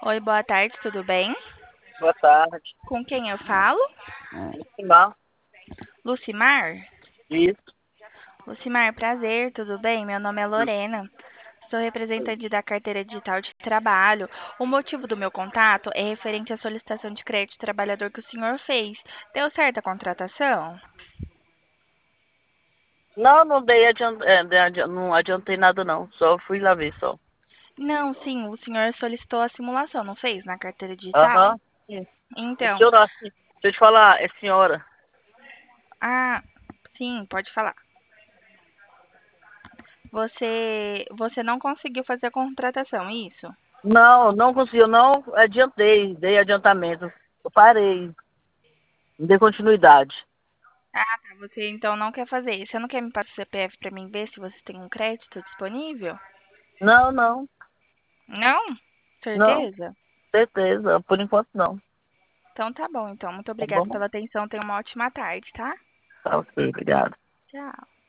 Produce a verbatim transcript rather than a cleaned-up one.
Oi, boa tarde, tudo bem? Boa tarde. Com quem eu falo? Mal. Lucimar? Isso. Lucimar, prazer, tudo bem? Meu nome é Lorena. Sou representante da carteira digital de trabalho. O motivo do meu contato é referente à solicitação de crédito trabalhador que o senhor fez. Deu certo a contratação? Não, não dei adiant... é, dei adi- não adiantei nada não. Só fui lá ver só. Não, sim, o senhor solicitou a simulação, não fez? Na carteira digital? Aham. Sim. É Então, senhora, assim, deixa eu te falar, é senhora. ah, sim, pode falar. Você, você não conseguiu fazer a contratação, isso? Não, não consegui, eu não adiantei, dei adiantamento. Eu parei, não dei continuidade. Ah, tá. Você então não quer fazer. Você não quer me passar o C P F para mim ver se você tem um crédito disponível? Não, não, Não? não, Certeza? certeza, por enquanto não. Então tá bom, então. Muito Tá obrigada bom? pela atenção. Tenha uma ótima tarde, tá? Tá ok, obrigado. Tchau.